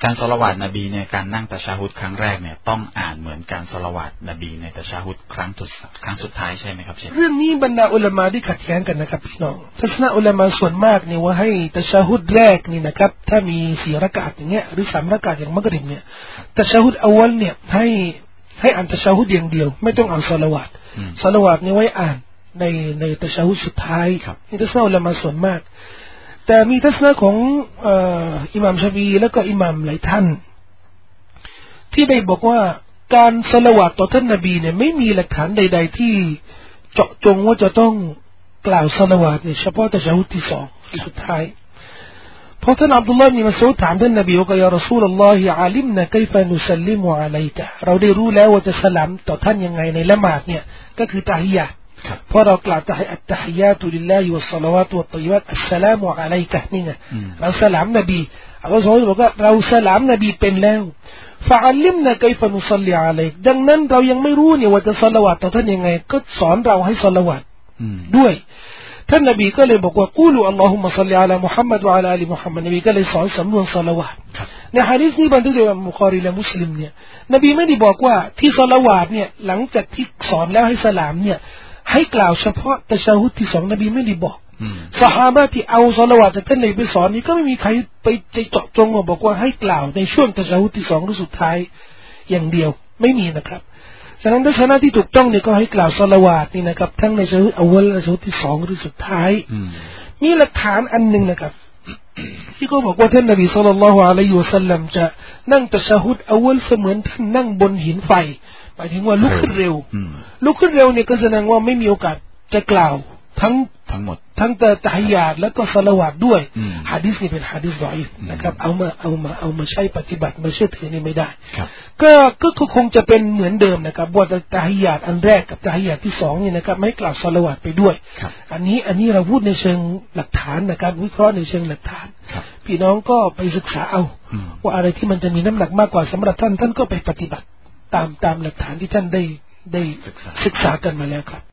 การศอลาวาตนบีในการนั่งตะชาฮุดครั้งแรกเนี่ยต้องอ่านเหมือนการศอลาวาตนบีในตะชาฮุดครั้งสุดท้ายใช่ไหมครับเชฟเรื่องนี้บรรดาอุลามะได้ขัดแย้งกันนะครับพี่น้องทัศนะอุลามะส่วนมากเนี่ยว่าให้ตะชาฮุดแรกนี่นะครับถ้ามี4รากาตอย่างเงี้ยหรือ3รากาตอย่างมักริบเนี่ยตะชาฮุดอวัลเนี่ยให้อ่านตะชาฮุดอย่างเดียวไม่ต้องอ่านศอลาวาตเนี่ยไว้อ่านในตะชาฮุดสุดท้ายนี่ทัศนะอุลามะส่วนมากแต่มีทัศนะของอิหม่ามชาฟีแล้วก็อิหม่ามหลายท่านที่ได้บอกว่าการศอลาวาตต่อท่านนบีเนี่ยไม่มีหลักฐานใดๆที่เจาะจงว่าจะต้องกล่าวศอลาวาตเนี่ยเฉพาะตะชาฮุดที่2ที่สุดท้ายเพราะท่านอับดุลลอฮ์บินมัสอูดถามท่านนบีว่ายารอซูลุลลอฮิอาลิมนะไคฟะนุซัลลิมุอะลัยกะเราได้รู้แล้วว่าจะสลามต่อท่านยังไงในละหมาดเนี่ยก็คือตะฮิยะห์เพราะเรากล่าวอัตตะฮิยาตุลิลลาฮิวัสศอลาวาตุวัตฏอยยิบัตอัสสลามุอะลัยกะนี่ไงเราสลามนบีอัลลอฮฺบอกว่าเราสลามนบีเป็นแล้วฟะอัลลิมนะไคฟะนุซัลลิอะลัยดังนั้นเรายังไม่รู้เนี่ยว่าจะศอลาวาตต่อท่านยังไงก็สอนเราให้ศอลาวาตด้วยท่านนบีก็เลยบอกว่ากูลูอัลลอฮุมะศ็อลลิอะลามุฮัมมัดวะอะลาอาลีมุฮัมมัดนบีก็เลยสอนสำนวนศอลาวาตในหะดีษนี้บันทึกโดยบุคอรีและมุสลิมเนี่ยนบีไม่ได้บอกว่าที่ศอลาวาตเนี่ยหลังจากที่สอนแล้วให้สลามเนี่ยให้กล่าวเฉพาะตะชาฮุดที่2นบีไม่ได้บอกซอฮาบะห์ที่เอาศอลาวาตจากท่านนบีไปสอนนี่ก็ไม่มีใครไปเจาะจงมาบอกว่าให้กล่าวในช่วงตะชาฮุดที่2หรือสุดท้ายอย่างเดียวไม่มีนะครับฉะนั้นทัศนะที่ถูกต้องเนี่ยก็ให้กล่าวศอลาวาตนี่นะครับทั้งในตะชาฮุดอวัลและตะชาฮุดที่2หรือสุดท้ายมีหลักฐานอันนึงนะครับที่เขาบอกว่าท่านนบีศ็อลลัลลอฮุอะลัยฮิวะซัลลัมจะนั่งตะชาฮุดอวัลเสมือนท่านนั่งบนหินไฟหมายถึงว่าลุกขึ้นเร็วเนี่ยก็แสดงว่าไม่มีโอกาสจะกล่าวทั้งหมดทั้งตะฮิยาตแล้วก็ศอลาวาตด้วยหะดีษนี้เป็นหะดีษฎออีฟนะครับเอามาใช้ปฏิบัติมาเชื่อถือนี่ไม่ได้ก็คงจะเป็นเหมือนเดิมนะครับว่าตะฮิยาตอันแรกกับตะฮิยาตที่2เนี่ยนะครับไม่กล่าวศอลาวาตไปด้วยอันนี้เราพูดในเชิงหลักฐานนะครับวิเคราะห์ในเชิงหลักฐานพี่น้องก็ไปศึกษาเอาว่าอะไรที่มันจะมีน้ำหนักมากกว่าสำหรับท่านก็ไปปฏิบัติตามหลักฐานที่ท่านได้ศึกษากันมาแล้วครับ